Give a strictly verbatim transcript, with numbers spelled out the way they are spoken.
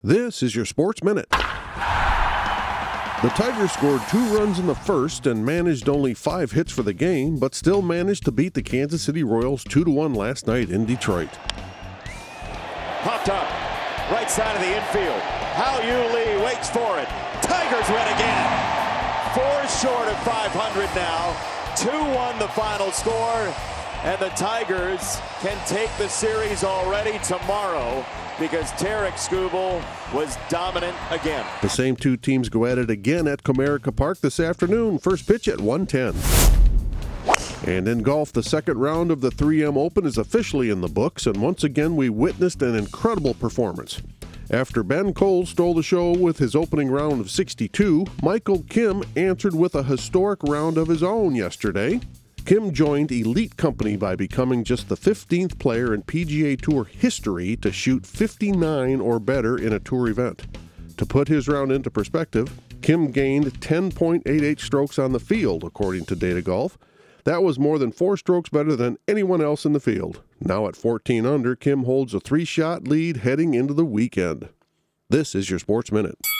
This is your Sports Minute. The Tigers scored two runs in the first and managed only five hits for the game, but still managed to beat the Kansas City Royals two to one last night in Detroit. Popped up, right side of the infield. Hao-Yu Lee waits for it. Tigers win again. Four short of five hundred now. two one the final score. And the Tigers can take the series already tomorrow because Tarik Skubal was dominant again. The same two teams go at it again at Comerica Park this afternoon. First pitch at one ten. And in golf, the second round of the three M Open is officially in the books, and once again we witnessed an incredible performance. After Ben Cole stole the show with his opening round of sixty-two, Michael Kim answered with a historic round of his own yesterday. Kim joined elite company by becoming just the fifteenth player in P G A Tour history to shoot fifty-nine or better in a tour event. To put his round into perspective, Kim gained ten point eight eight strokes on the field, according to Data Golf. That was more than four strokes better than anyone else in the field. Now at fourteen under, Kim holds a three-shot lead heading into the weekend. This is your Sports Minute.